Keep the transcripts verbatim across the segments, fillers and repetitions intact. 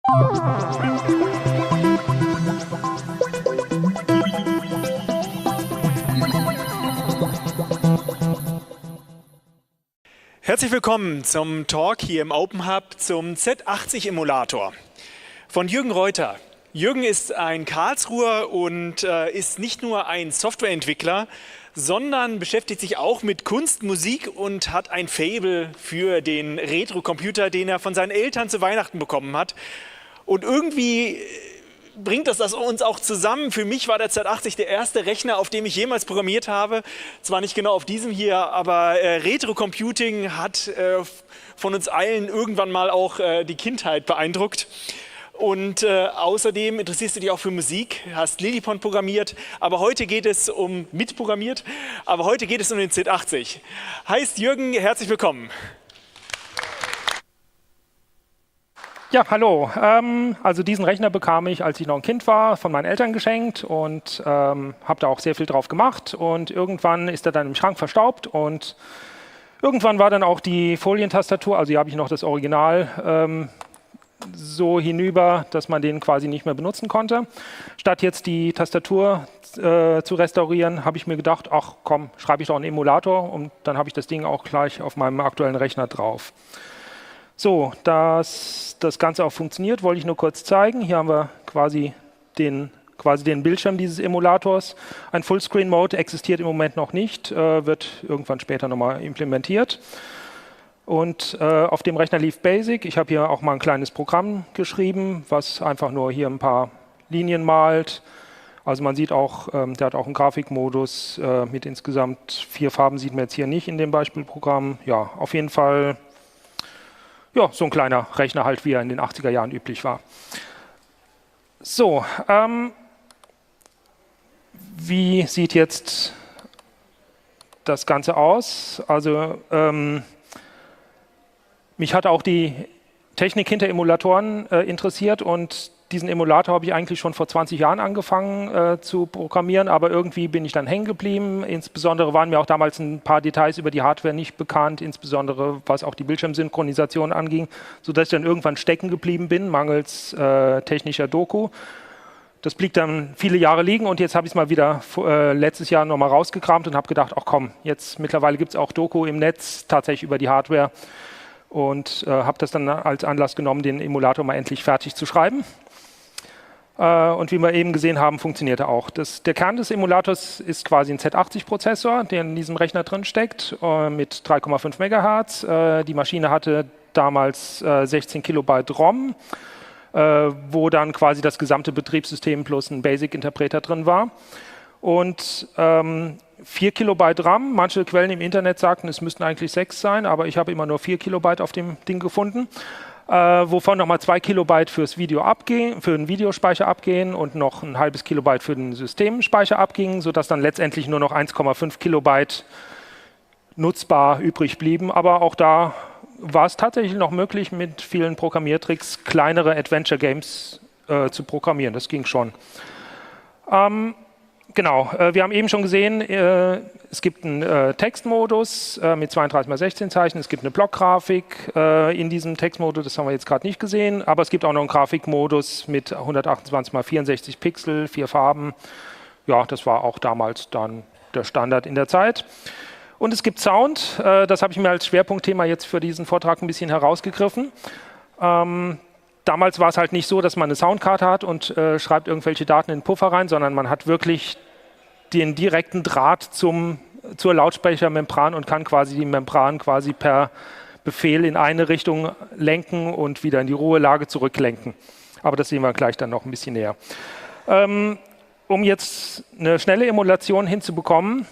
Herzlich willkommen zum Talk hier im Open Hub zum Z achtzig Emulator von Jürgen Reuter. Jürgen ist ein Karlsruher und äh, ist nicht nur ein Softwareentwickler, sondern beschäftigt sich auch mit Kunst, Musik und hat ein Faible für den Retro-Computer, den er von seinen Eltern zu Weihnachten bekommen hat. Und irgendwie bringt das, das uns auch zusammen. Für mich war der Z achtzig der erste Rechner, auf dem ich jemals programmiert habe. Zwar nicht genau auf diesem hier, aber äh, Retro-Computing hat äh, von uns allen irgendwann mal auch äh, die Kindheit beeindruckt. Und äh, außerdem interessierst du dich auch für Musik, hast Lillipond programmiert, aber heute geht es um, mitprogrammiert, aber heute geht es um den Z achtzig. Heißt Jürgen, herzlich willkommen. Ja, hallo. Ähm, also diesen Rechner bekam ich, als ich noch ein Kind war, von meinen Eltern geschenkt und ähm, habe da auch sehr viel drauf gemacht. Und irgendwann ist er dann im Schrank verstaubt und irgendwann war dann auch die Folientastatur, also hier habe ich noch das Original, ähm, so hinüber, dass man den quasi nicht mehr benutzen konnte. Statt jetzt die Tastatur äh, zu restaurieren, habe ich mir gedacht, ach komm, schreibe ich doch einen Emulator und dann habe ich das Ding auch gleich auf meinem aktuellen Rechner drauf. So, dass das Ganze auch funktioniert, wollte ich nur kurz zeigen. Hier haben wir quasi den, quasi den Bildschirm dieses Emulators. Ein Fullscreen-Mode existiert im Moment noch nicht, äh, wird irgendwann später nochmal implementiert. Und äh, auf dem Rechner lief BASIC. Ich habe hier auch mal ein kleines Programm geschrieben, was einfach nur hier ein paar Linien malt. Also man sieht auch, ähm, der hat auch einen Grafikmodus äh, mit insgesamt vier Farben, sieht man jetzt hier nicht in dem Beispielprogramm. Ja, auf jeden Fall ja, so ein kleiner Rechner halt, wie er in den achtziger Jahren üblich war. So, ähm, wie sieht jetzt das Ganze aus? Also ähm, mich hat auch die Technik hinter Emulatoren äh, interessiert und diesen Emulator habe ich eigentlich schon vor zwanzig Jahren angefangen äh, zu programmieren, aber irgendwie bin ich dann hängen geblieben. Insbesondere waren mir auch damals ein paar Details über die Hardware nicht bekannt, insbesondere was auch die Bildschirmsynchronisation anging, sodass ich dann irgendwann stecken geblieben bin, mangels äh, technischer Doku. Das blieb dann viele Jahre liegen und jetzt habe ich es mal wieder äh, letztes Jahr nochmal rausgekramt und habe gedacht, ach komm, jetzt mittlerweile gibt es auch Doku im Netz, tatsächlich über die Hardware und äh, habe das dann als Anlass genommen, den Emulator mal endlich fertig zu schreiben. Und wie wir eben gesehen haben, funktioniert er auch. Das, der Kern des Emulators ist quasi ein Z achtzig Prozessor, der in diesem Rechner drin steckt, äh, mit drei Komma fünf Megahertz. Äh, die Maschine hatte damals äh, sechzehn Kilobyte ROM, äh, wo dann quasi das gesamte Betriebssystem plus ein BASIC-Interpreter drin war. Und ähm, vier Kilobyte RAM. Manche Quellen im Internet sagten, es müssten eigentlich sechs sein, aber ich habe immer nur vier Kilobyte auf dem Ding gefunden. Äh, wovon nochmal zwei Kilobyte fürs Video abgehen, für den Videospeicher abgehen und noch ein halbes Kilobyte für den Systemspeicher abgingen, sodass dann letztendlich nur noch eins Komma fünf Kilobyte nutzbar übrig blieben. Aber auch da war es tatsächlich noch möglich, mit vielen Programmiertricks kleinere Adventure Games äh, zu programmieren. Das ging schon. Ähm, Genau, äh, wir haben eben schon gesehen, äh, es gibt einen äh, Textmodus äh, mit zweiunddreißig mal sechzehn Zeichen, es gibt eine Blockgrafik äh, in diesem Textmodus, das haben wir jetzt gerade nicht gesehen, aber es gibt auch noch einen Grafikmodus mit hundertachtundzwanzig mal vierundsechzig Pixel, vier Farben. Ja, das war auch damals dann der Standard in der Zeit. Und es gibt Sound, äh, das habe ich mir als Schwerpunktthema jetzt für diesen Vortrag ein bisschen herausgegriffen. Ähm, Damals war es halt nicht so, dass man eine Soundkarte hat und äh, schreibt irgendwelche Daten in den Puffer rein, sondern man hat wirklich den direkten Draht zum, zur Lautsprechermembran und kann quasi die Membran quasi per Befehl in eine Richtung lenken und wieder in die Ruhelage zurücklenken. Aber das sehen wir gleich dann noch ein bisschen näher. Ähm, um jetzt eine schnelle Emulation hinzubekommen,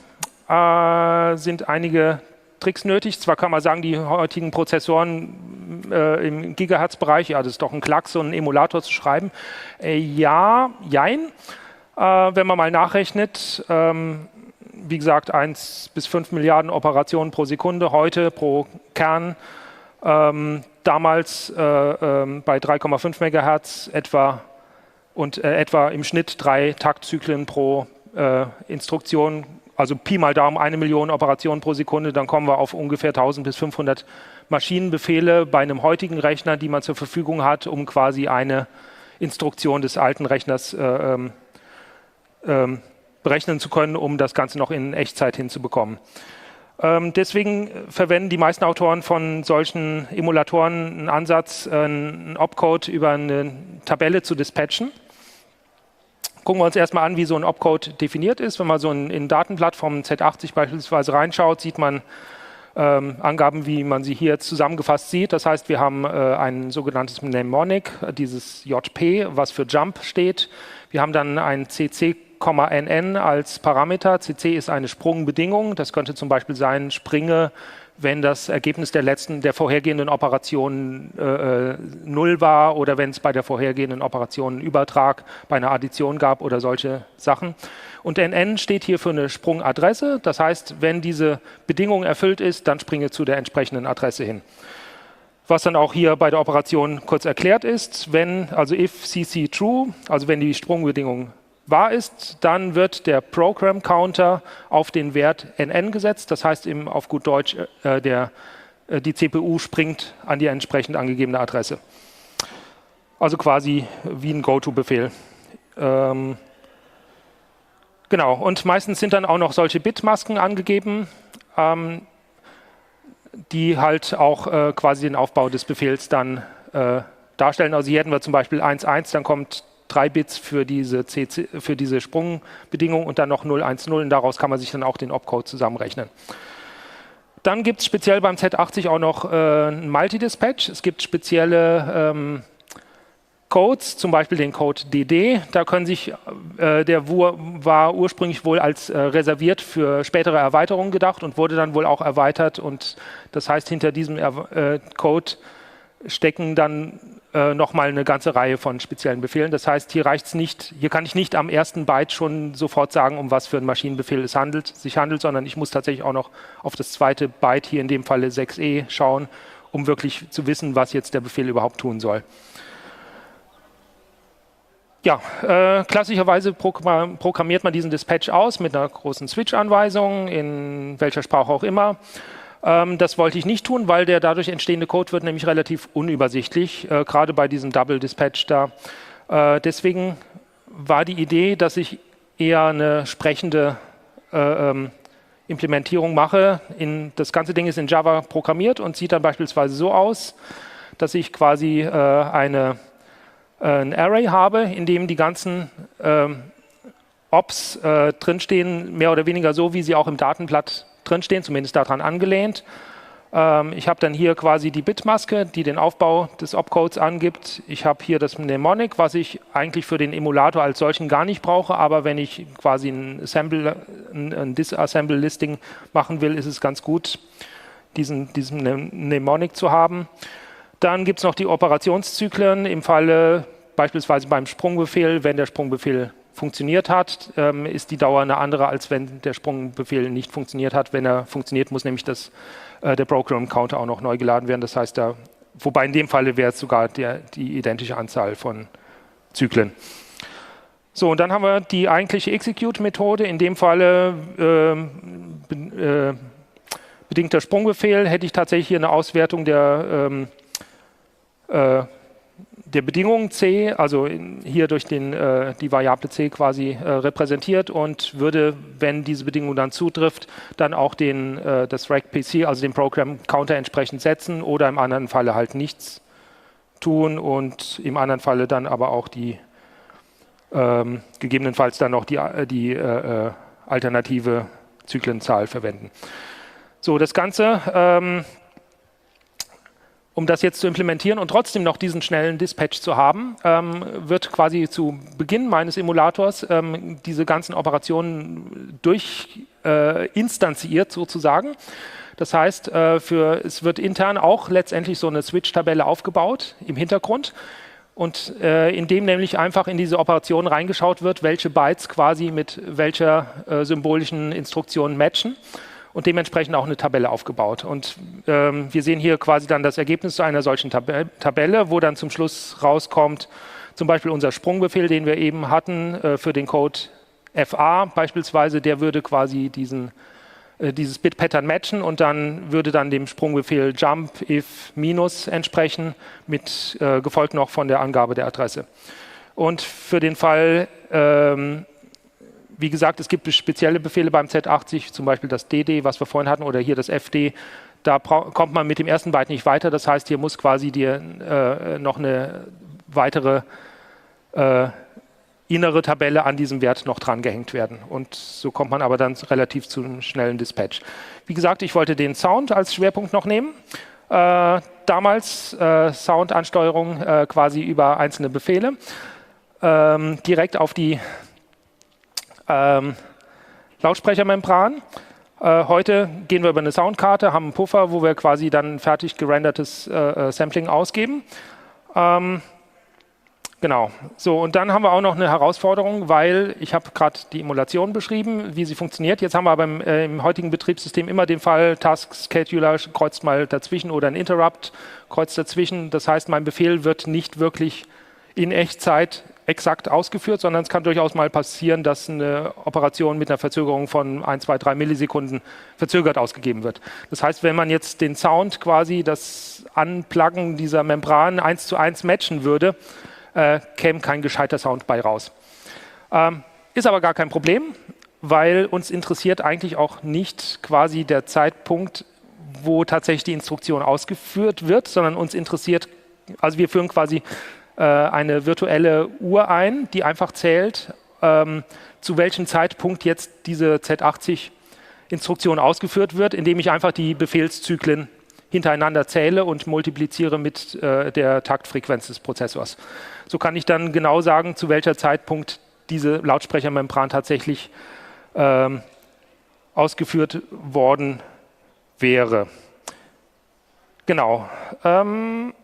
äh, sind einige Tricks nötig. Zwar kann man sagen, die heutigen Prozessoren äh, im Gigahertz-Bereich, ja, das ist doch ein Klacks, so einen Emulator zu schreiben. Äh, ja, jein. Äh, wenn man mal nachrechnet, ähm, wie gesagt, eins bis fünf Milliarden Operationen pro Sekunde, heute pro Kern. Ähm, damals äh, äh, bei drei Komma fünf Megahertz etwa und äh, etwa im Schnitt drei Taktzyklen pro äh, Instruktion also Pi mal Daumen eine Million Operationen pro Sekunde, dann kommen wir auf ungefähr tausend bis fünfhundert Maschinenbefehle bei einem heutigen Rechner, die man zur Verfügung hat, um quasi eine Instruktion des alten Rechners äh, ähm, ähm, berechnen zu können, um das Ganze noch in Echtzeit hinzubekommen. Ähm, deswegen verwenden die meisten Autoren von solchen Emulatoren einen Ansatz, äh, einen Opcode über eine Tabelle zu dispatchen. Gucken wir uns erstmal an, wie so ein Opcode definiert ist. Wenn man so in, in Datenplattformen Z achtzig beispielsweise reinschaut, sieht man ähm, Angaben, wie man sie hier jetzt zusammengefasst sieht. Das heißt, wir haben äh, ein sogenanntes Mnemonic, dieses J P, was für Jump steht. Wir haben dann ein C C, N N als Parameter. C C ist eine Sprungbedingung. Das könnte zum Beispiel sein, springe, wenn das Ergebnis der letzten, der vorhergehenden Operation äh, null war oder wenn es bei der vorhergehenden Operation einen Übertrag bei einer Addition gab oder solche Sachen. Und N N steht hier für eine Sprungadresse. Das heißt, wenn diese Bedingung erfüllt ist, dann springe zu der entsprechenden Adresse hin. Was dann auch hier bei der Operation kurz erklärt ist, wenn, also if C C true, also wenn die Sprungbedingung wahr ist, dann wird der Program Counter auf den Wert N N gesetzt. Das heißt eben auf gut Deutsch, äh, der, äh, die C P U springt an die entsprechend angegebene Adresse. Also quasi wie ein Go-To-Befehl. Ähm, genau, und meistens sind dann auch noch solche Bitmasken angegeben, ähm, die halt auch äh, quasi den Aufbau des Befehls dann äh, darstellen. Also hier hätten wir zum Beispiel eins eins, dann kommt drei Bits für diese, C C, für diese Sprungbedingung und dann noch null eins null und daraus kann man sich dann auch den Opcode zusammenrechnen. Dann gibt es speziell beim Z achtzig auch noch äh, ein Multidispatch. Es gibt spezielle ähm, Codes, zum Beispiel den Code D D. Da können sich, äh, der war ursprünglich wohl als äh, reserviert für spätere Erweiterungen gedacht und wurde dann wohl auch erweitert. Und das heißt, hinter diesem äh, Code stecken dann äh, nochmal eine ganze Reihe von speziellen Befehlen. Das heißt, hier reicht's nicht, hier kann ich nicht am ersten Byte schon sofort sagen, um was für einen Maschinenbefehl es handelt, sich handelt, sondern ich muss tatsächlich auch noch auf das zweite Byte, hier in dem Falle sechs E, schauen, um wirklich zu wissen, was jetzt der Befehl überhaupt tun soll. Ja, äh, klassischerweise programmiert man diesen Dispatch aus mit einer großen Switch-Anweisung, in welcher Sprache auch immer. Das wollte ich nicht tun, weil der dadurch entstehende Code wird nämlich relativ unübersichtlich, äh, gerade bei diesem Double Dispatch da. Äh, deswegen war die Idee, dass ich eher eine sprechende äh, ähm, Implementierung mache. In, das ganze Ding ist in Java programmiert und sieht dann beispielsweise so aus, dass ich quasi äh, eine, äh, ein Array habe, in dem die ganzen äh, Ops äh, drinstehen, mehr oder weniger so, wie sie auch im Datenblatt drinstehen, zumindest daran angelehnt. Ähm, ich habe dann hier quasi die Bitmaske, die den Aufbau des Opcodes angibt. Ich habe hier das Mnemonic, was ich eigentlich für den Emulator als solchen gar nicht brauche, aber wenn ich quasi ein Assemble, ein, ein Disassemble-Listing machen will, ist es ganz gut, diesen, diesen Mnemonic zu haben. Dann gibt es noch die Operationszyklen im Falle beispielsweise beim Sprungbefehl, wenn der Sprungbefehl funktioniert hat, ähm, ist die Dauer eine andere, als wenn der Sprungbefehl nicht funktioniert hat. Wenn er funktioniert, muss nämlich das, äh, der Program Counter auch noch neu geladen werden. Das heißt, da, wobei in dem Falle wäre es sogar der, die identische Anzahl von Zyklen. So, und dann haben wir die eigentliche Execute-Methode. In dem Falle äh, be, äh, bedingter Sprungbefehl hätte ich tatsächlich hier eine Auswertung der ähm, äh, der Bedingung C, also in, hier durch den, äh, die Variable C quasi äh, repräsentiert und würde, wenn diese Bedingung dann zutrifft, dann auch den, äh, das R E C P C, also den Program Counter entsprechend setzen oder im anderen Falle halt nichts tun und im anderen Falle dann aber auch die ähm, gegebenenfalls dann noch die, die äh, alternative Zyklenzahl verwenden. So, das Ganze ähm, um das jetzt zu implementieren und trotzdem noch diesen schnellen Dispatch zu haben, ähm, wird quasi zu Beginn meines Emulators ähm, diese ganzen Operationen durchinstanziert äh, sozusagen. Das heißt, äh, für, es wird intern auch letztendlich so eine Switch-Tabelle aufgebaut im Hintergrund und äh, in dem nämlich einfach in diese Operation reingeschaut wird, welche Bytes quasi mit welcher äh, symbolischen Instruktion matchen. Und dementsprechend auch eine Tabelle aufgebaut. Und ähm, wir sehen hier quasi dann das Ergebnis einer solchen Tab Tabelle, wo dann zum Schluss rauskommt, zum Beispiel unser Sprungbefehl, den wir eben hatten, äh, für den Code F A beispielsweise, der würde quasi diesen, äh, dieses Bit-Pattern matchen und dann würde dann dem Sprungbefehl jump if minus entsprechen, mit äh, gefolgt noch von der Angabe der Adresse. Und für den Fall, ähm, wie gesagt, es gibt spezielle Befehle beim Z achtzig, zum Beispiel das D D, was wir vorhin hatten, oder hier das F D. Da kommt man mit dem ersten Byte nicht weiter. Das heißt, hier muss quasi dir äh, noch eine weitere äh, innere Tabelle an diesem Wert noch dran gehängt werden. Und so kommt man aber dann relativ zu einem schnellen Dispatch. Wie gesagt, ich wollte den Sound als Schwerpunkt noch nehmen. Äh, damals äh, Soundansteuerung äh, quasi über einzelne Befehle. Ähm, direkt auf die ähm, Lautsprechermembran. Äh, heute gehen wir über eine Soundkarte, haben einen Puffer, wo wir quasi dann ein fertig gerendertes äh, Sampling ausgeben. Ähm, genau. So, und dann haben wir auch noch eine Herausforderung, weil ich habe gerade die Emulation beschrieben, wie sie funktioniert. Jetzt haben wir aber im, äh, im heutigen Betriebssystem immer den Fall, Task Scheduler kreuzt mal dazwischen oder ein Interrupt kreuzt dazwischen. Das heißt, mein Befehl wird nicht wirklich in Echtzeit exakt ausgeführt, sondern es kann durchaus mal passieren, dass eine Operation mit einer Verzögerung von ein, zwei, drei Millisekunden verzögert ausgegeben wird. Das heißt, wenn man jetzt den Sound quasi, das Anpluggen dieser Membran eins zu eins matchen würde, äh, käme kein gescheiter Sound bei raus. Ähm, ist aber gar kein Problem, weil uns interessiert eigentlich auch nicht quasi der Zeitpunkt, wo tatsächlich die Instruktion ausgeführt wird, sondern uns interessiert, also wir führen quasi eine virtuelle Uhr ein, die einfach zählt, ähm, zu welchem Zeitpunkt jetzt diese Z achtzig-Instruktion ausgeführt wird, indem ich einfach die Befehlszyklen hintereinander zähle und multipliziere mit äh, der Taktfrequenz des Prozessors. So kann ich dann genau sagen, zu welcher Zeitpunkt diese Lautsprechermembran tatsächlich ähm, ausgeführt worden wäre. Genau. Ähm,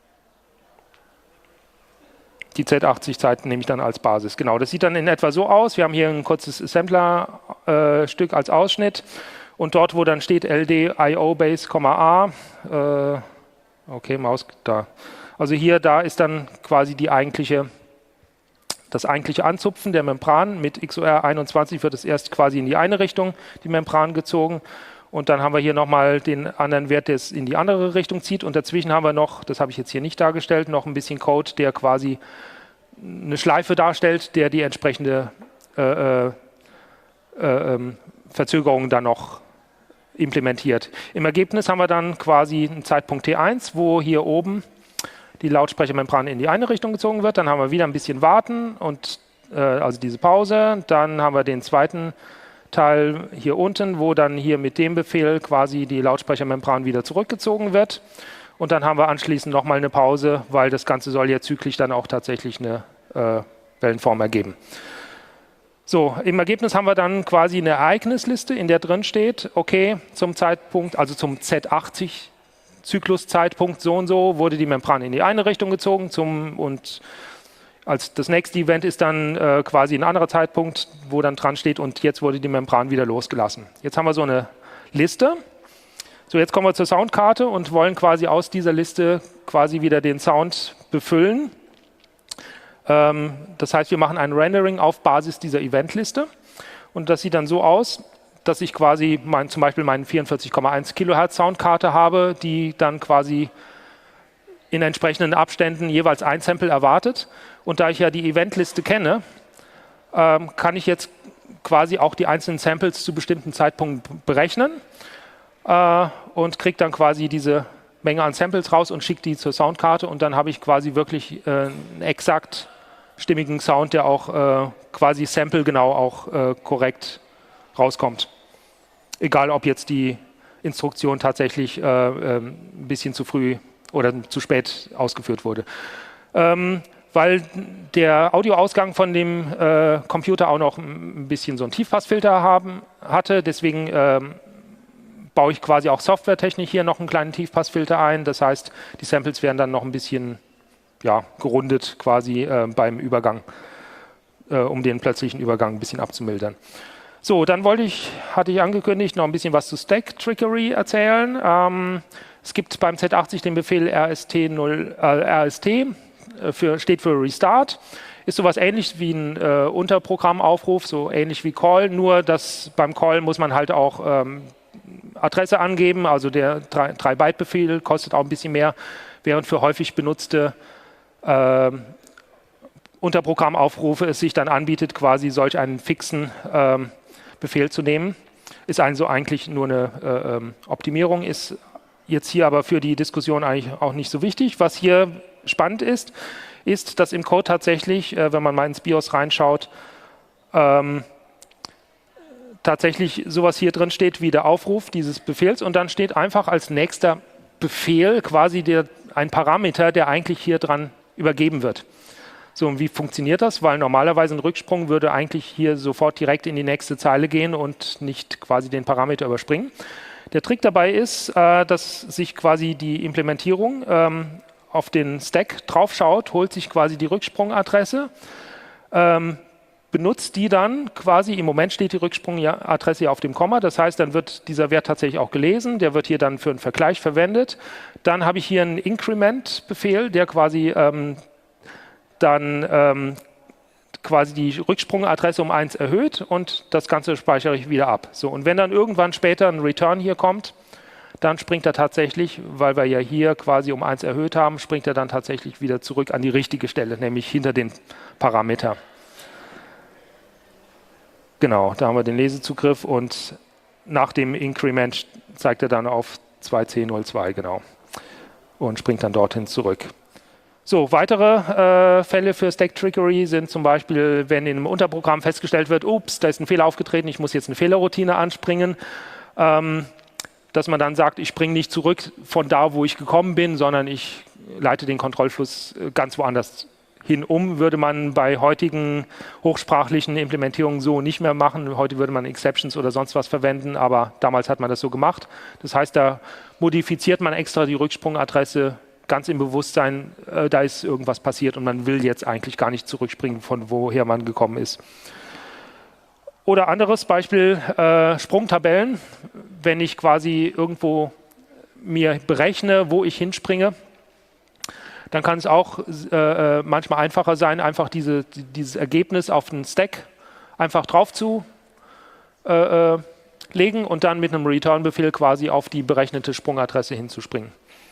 Die Z achtzig-Zeit nehme ich dann als Basis. Genau, das sieht dann in etwa so aus. Wir haben hier ein kurzes Sampler-Stück äh, als Ausschnitt und dort, wo dann steht L D I O Base, A, äh, okay, Maus, da. Also hier, da ist dann quasi die eigentliche, das eigentliche Anzupfen der Membran. Mit X O R einundzwanzig wird es erst quasi in die eine Richtung, die Membran gezogen. Und dann haben wir hier nochmal den anderen Wert, der es in die andere Richtung zieht. Und dazwischen haben wir noch, das habe ich jetzt hier nicht dargestellt, noch ein bisschen Code, der quasi eine Schleife darstellt, der die entsprechende äh, äh, äh, Verzögerung dann noch implementiert. Im Ergebnis haben wir dann quasi einen Zeitpunkt T eins, wo hier oben die Lautsprechermembran in die eine Richtung gezogen wird. Dann haben wir wieder ein bisschen warten, und äh, also diese Pause. Dann haben wir den zweiten Teil hier unten, wo dann hier mit dem Befehl quasi die Lautsprechermembran wieder zurückgezogen wird. Und dann haben wir anschließend nochmal eine Pause, weil das Ganze soll ja zyklisch dann auch tatsächlich eine äh, Wellenform ergeben. So, im Ergebnis haben wir dann quasi eine Ereignisliste, in der drin steht, okay, zum Zeitpunkt, also zum Z achtzig Zykluszeitpunkt so und so wurde die Membran in die eine Richtung gezogen, zum und als das nächste Event ist dann äh, quasi ein anderer Zeitpunkt, wo dann dran steht, und jetzt wurde die Membran wieder losgelassen. Jetzt haben wir so eine Liste. So, jetzt kommen wir zur Soundkarte und wollen quasi aus dieser Liste quasi wieder den Sound befüllen. Ähm, das heißt, wir machen ein Rendering auf Basis dieser Eventliste. Und das sieht dann so aus, dass ich quasi mein, zum Beispiel meine vierundvierzig Komma eins Kilohertz Soundkarte habe, die dann quasi in entsprechenden Abständen jeweils ein Sample erwartet. Und da ich ja die Eventliste kenne, ähm, kann ich jetzt quasi auch die einzelnen Samples zu bestimmten Zeitpunkten berechnen äh, und kriege dann quasi diese Menge an Samples raus und schicke die zur Soundkarte, und dann habe ich quasi wirklich äh, einen exakt stimmigen Sound, der auch äh, quasi samplegenau auch äh, korrekt rauskommt. Egal, ob jetzt die Instruktion tatsächlich äh, äh, ein bisschen zu früh oder zu spät ausgeführt wurde. Ähm, weil der Audioausgang von dem äh, Computer auch noch ein bisschen so einen Tiefpassfilter haben, hatte. Deswegen ähm, baue ich quasi auch softwaretechnisch hier noch einen kleinen Tiefpassfilter ein. Das heißt, die Samples werden dann noch ein bisschen ja, gerundet quasi äh, beim Übergang, äh, um den plötzlichen Übergang ein bisschen abzumildern. So, dann wollte ich, hatte ich angekündigt, noch ein bisschen was zu Stack Trickery erzählen. Ähm, es gibt beim Z achtzig den Befehl R S T null, äh, R S T. äh, für, steht für Restart. Ist sowas ähnlich wie ein äh, Unterprogrammaufruf, so ähnlich wie Call, nur dass beim Call muss man halt auch ähm, Adresse angeben, also der drei Byte Befehl kostet auch ein bisschen mehr, während für häufig benutzte äh, Unterprogrammaufrufe es sich dann anbietet, quasi solch einen fixen äh, Befehl zu nehmen. Ist also eigentlich nur eine äh, ähm, Optimierung, ist jetzt hier aber für die Diskussion eigentlich auch nicht so wichtig. Was hier spannend ist, ist, dass im Code tatsächlich, äh, wenn man mal ins BIOS reinschaut, ähm, tatsächlich sowas hier drin steht wie der Aufruf dieses Befehls und dann steht einfach als nächster Befehl quasi der, ein Parameter, der eigentlich hier dran übergeben wird. So, und wie funktioniert das? Weil normalerweise ein Rücksprung würde eigentlich hier sofort direkt in die nächste Zeile gehen und nicht quasi den Parameter überspringen. Der Trick dabei ist, äh, dass sich quasi die Implementierung ähm, auf den Stack draufschaut, holt sich quasi die Rücksprungadresse, ähm, benutzt die dann quasi, im Moment steht die Rücksprungadresse ja auf dem Komma, das heißt, dann wird dieser Wert tatsächlich auch gelesen, der wird hier dann für einen Vergleich verwendet. Dann habe ich hier einen Increment-Befehl, der quasi ähm, dann ähm, quasi die Rücksprungadresse um eins erhöht und das Ganze speichere ich wieder ab. So, und wenn dann irgendwann später ein Return hier kommt, dann springt er tatsächlich, weil wir ja hier quasi um eins erhöht haben, springt er dann tatsächlich wieder zurück an die richtige Stelle, nämlich hinter den Parameter. Genau, da haben wir den Lesezugriff und nach dem Increment zeigt er dann auf zwei C null zwei, genau, und springt dann dorthin zurück. So, weitere äh, Fälle für Stack Trickery sind zum Beispiel, wenn in einem Unterprogramm festgestellt wird, ups, da ist ein Fehler aufgetreten, ich muss jetzt eine Fehlerroutine anspringen, ähm, dass man dann sagt, ich springe nicht zurück von da, wo ich gekommen bin, sondern ich leite den Kontrollfluss ganz woanders hin um. Würde man bei heutigen hochsprachlichen Implementierungen so nicht mehr machen. Heute würde man Exceptions oder sonst was verwenden, aber damals hat man das so gemacht. Das heißt, da modifiziert man extra die Rücksprungadresse ganz im Bewusstsein, äh, da ist irgendwas passiert und man will jetzt eigentlich gar nicht zurückspringen, von woher man gekommen ist. Oder anderes Beispiel, äh, Sprungtabellen. Wenn ich quasi irgendwo mir berechne, wo ich hinspringe, dann kann es auch äh, manchmal einfacher sein, einfach diese, dieses Ergebnis auf den Stack einfach drauf zu äh, legen und dann mit einem Return-Befehl quasi auf die berechnete Sprungadresse hinzuspringen.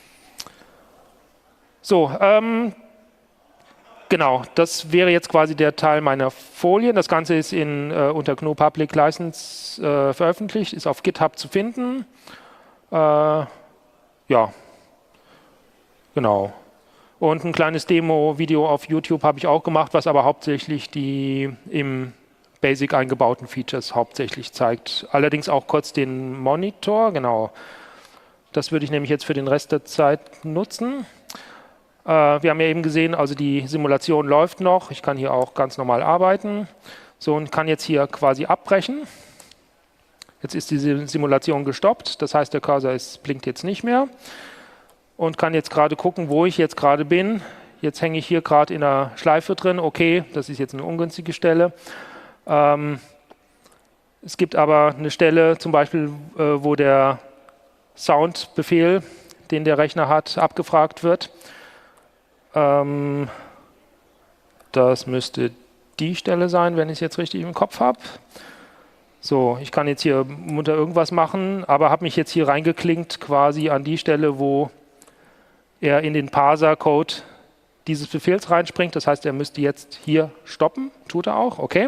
So, ähm, genau, das wäre jetzt quasi der Teil meiner Folien. Das Ganze ist in, äh, unter G N U Public License äh, veröffentlicht, ist auf GitHub zu finden. Äh, ja, genau. Und ein kleines Demo-Video auf YouTube habe ich auch gemacht, was aber hauptsächlich die im Basic eingebauten Features hauptsächlich zeigt. Allerdings auch kurz den Monitor, genau. Das würde ich nämlich jetzt für den Rest der Zeit nutzen. Wir haben ja eben gesehen, also die Simulation läuft noch. Ich kann hier auch ganz normal arbeiten. So, und kann jetzt hier quasi abbrechen. Jetzt ist diese Simulation gestoppt. Das heißt, der Cursor ist, blinkt jetzt nicht mehr. Und kann jetzt gerade gucken, wo ich jetzt gerade bin. Jetzt hänge ich hier gerade in einer Schleife drin. Okay, das ist jetzt eine ungünstige Stelle. Ähm, es gibt aber eine Stelle, zum Beispiel, äh, wo der Soundbefehl, den der Rechner hat, abgefragt wird. Ähm, das müsste die Stelle sein, wenn ich es jetzt richtig im Kopf habe. So, ich kann jetzt hier munter irgendwas machen, aber habe mich jetzt hier reingeklinkt quasi an die Stelle, wo er in den Parser-Code dieses Befehls reinspringt. Das heißt, er müsste jetzt hier stoppen. Tut er auch, okay.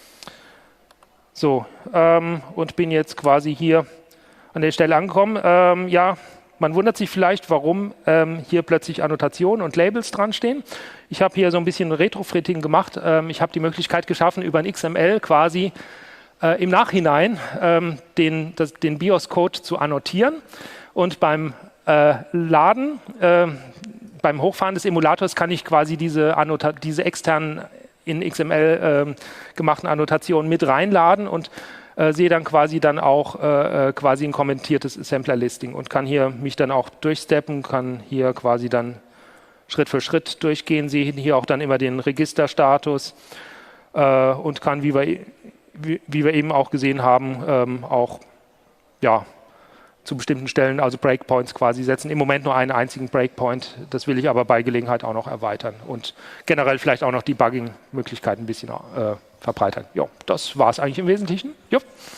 So, ähm, und bin jetzt quasi hier an der Stelle angekommen. Ähm, ja, man wundert sich vielleicht, warum ähm, hier plötzlich Annotationen und Labels dran stehen. Ich habe hier so ein bisschen Retrofitting gemacht. Ähm, ich habe die Möglichkeit geschaffen, über ein X M L quasi äh, im Nachhinein ähm, den, das, den BIOS-Code zu annotieren. Und beim äh, Laden, äh, beim Hochfahren des Emulators kann ich quasi diese, Annota diese externen in X M L äh, gemachten Annotationen mit reinladen und Äh, sehe dann quasi dann auch äh, quasi ein kommentiertes Assembler-Listing und kann hier mich dann auch durchsteppen, kann hier quasi dann Schritt für Schritt durchgehen, sehe hier auch dann immer den Registerstatus äh, und kann, wie wir, wie, wie wir eben auch gesehen haben, ähm, auch ja, zu bestimmten Stellen, also Breakpoints quasi setzen. Im Moment nur einen einzigen Breakpoint. Das will ich aber bei Gelegenheit auch noch erweitern und generell vielleicht auch noch Debugging-Möglichkeiten ein bisschen äh, verbreitern. Jo, das war es eigentlich im Wesentlichen. Jo.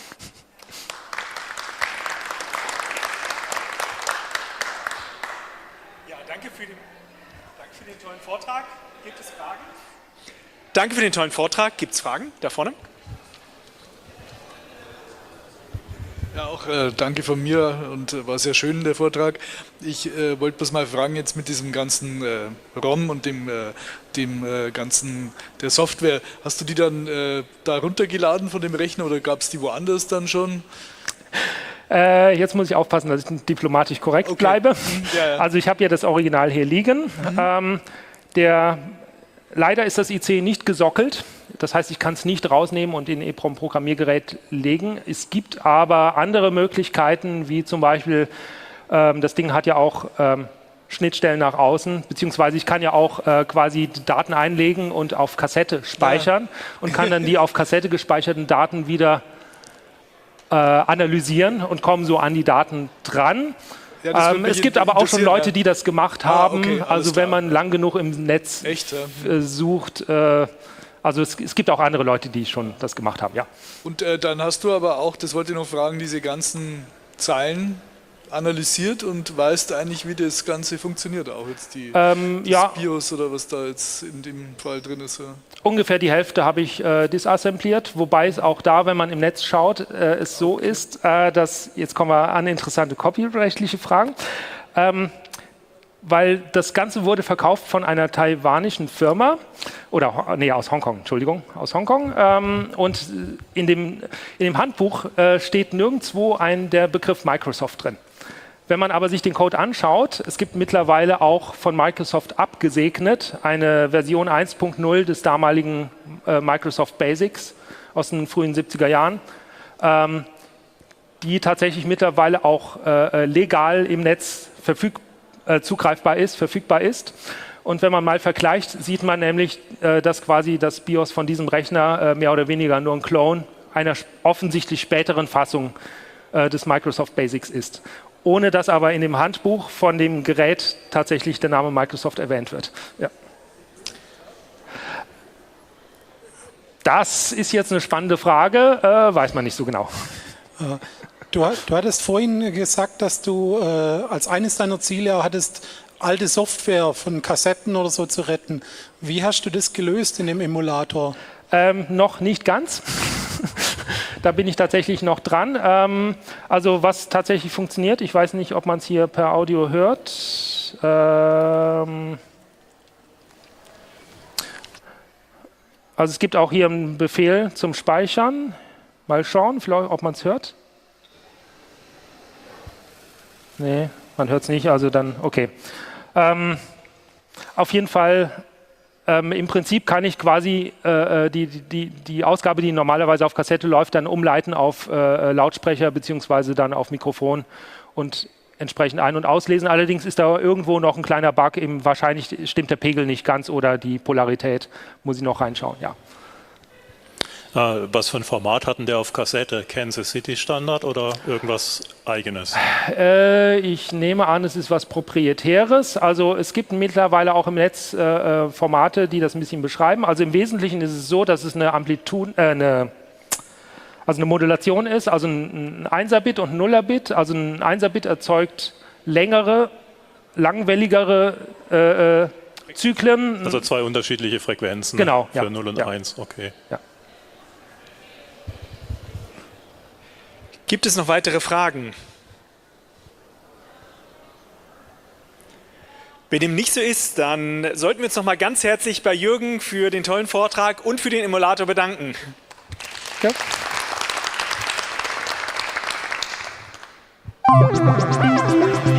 Ja, danke für den, danke für den tollen Vortrag. Gibt es Fragen? Danke für den tollen Vortrag. Gibt es Fragen? Da vorne? Ja, auch äh, danke von mir und äh, war sehr schön der Vortrag. Ich äh, wollte bloß mal fragen, jetzt mit diesem ganzen äh, ROM und dem, äh, dem äh, ganzen der Software, hast du die dann äh, da runtergeladen von dem Rechner oder gab es die woanders dann schon? Äh, jetzt muss ich aufpassen, dass ich diplomatisch korrekt Okay. bleibe. Mhm, ja, ja. Also ich habe ja das Original hier liegen. Mhm. Ähm, der, leider ist das I C nicht gesockelt. Das heißt, ich kann es nicht rausnehmen und in ein EEPROM-Programmiergerät legen. Es gibt aber andere Möglichkeiten, wie zum Beispiel, ähm, das Ding hat ja auch ähm, Schnittstellen nach außen, beziehungsweise ich kann ja auch äh, quasi Daten einlegen und auf Kassette speichern ja. und kann dann die auf Kassette gespeicherten Daten wieder äh, analysieren und komme so an die Daten dran. Ja, ähm, es gibt aber auch schon Leute, die das gemacht haben. Ah, okay, also klar. Wenn man lang genug im Netz Echt, ja? äh, sucht, äh, also es, es gibt auch andere Leute, die schon das gemacht haben, ja. Und äh, dann hast du aber auch, das wollte ich noch fragen, diese ganzen Zeilen analysiert und weißt eigentlich, wie das Ganze funktioniert, auch jetzt die ähm, das ja. BIOS oder was da jetzt in dem Fall drin ist. Ja. Ungefähr die Hälfte habe ich äh, disassembliert, wobei es auch da, wenn man im Netz schaut, äh, es so ist, äh, dass, jetzt kommen wir an interessante copyrechtliche Fragen, ähm, weil das Ganze wurde verkauft von einer taiwanischen Firma, oder nee, aus Hongkong, Entschuldigung, aus Hongkong. Ähm, und in dem, in dem Handbuch äh, steht nirgendwo ein, der Begriff Microsoft drin. Wenn man aber sich den Code anschaut, es gibt mittlerweile auch von Microsoft abgesegnet eine Version eins Punkt null des damaligen äh, Microsoft Basics aus den frühen siebziger Jahren, ähm, die tatsächlich mittlerweile auch äh, legal im Netz verfügbar Äh, zugreifbar ist, verfügbar ist. Und wenn man mal vergleicht, sieht man nämlich, äh, dass quasi das BIOS von diesem Rechner äh, mehr oder weniger nur ein Clone einer offensichtlich späteren Fassung äh, des Microsoft Basics ist. Ohne dass aber in dem Handbuch von dem Gerät tatsächlich der Name Microsoft erwähnt wird. Ja. Das ist jetzt eine spannende Frage, äh, weiß man nicht so genau. Ja. Du, du hattest vorhin gesagt, dass du äh, als eines deiner Ziele hattest, alte Software von Kassetten oder so zu retten. Wie hast du das gelöst in dem Emulator? Ähm, noch nicht ganz. Da bin ich tatsächlich noch dran. Ähm, also was tatsächlich funktioniert, ich weiß nicht, ob man es hier per Audio hört. Ähm, also es gibt auch hier einen Befehl zum Speichern. Mal schauen, vielleicht, ob man es hört. Nee, man hört es nicht, also dann, okay. Ähm, auf jeden Fall, ähm, im Prinzip kann ich quasi äh, die, die, die Ausgabe, die normalerweise auf Kassette läuft, dann umleiten auf äh, Lautsprecher beziehungsweise dann auf Mikrofon und entsprechend ein- und auslesen. Allerdings ist da irgendwo noch ein kleiner Bug, eben wahrscheinlich stimmt der Pegel nicht ganz oder die Polarität, muss ich noch reinschauen, ja. Was für ein Format hatten der auf Kassette? Kansas City Standard oder irgendwas Eigenes? Äh, ich nehme an, es ist was Proprietäres. Also es gibt mittlerweile auch im Netz äh, Formate, die das ein bisschen beschreiben. Also im Wesentlichen ist es so, dass es eine Amplitude, äh, eine, also eine Modulation ist, also ein Einser-Bit und ein Nuller-Bit. Also ein Einser-Bit erzeugt längere, langwelligere äh, Zyklen. Also zwei unterschiedliche Frequenzen genau, für ja, null und ja. eins, okay. Ja. Gibt es noch weitere Fragen? Wenn dem nicht so ist, dann sollten wir uns noch mal ganz herzlich bei Jürgen für den tollen Vortrag und für den Emulator bedanken. Ja.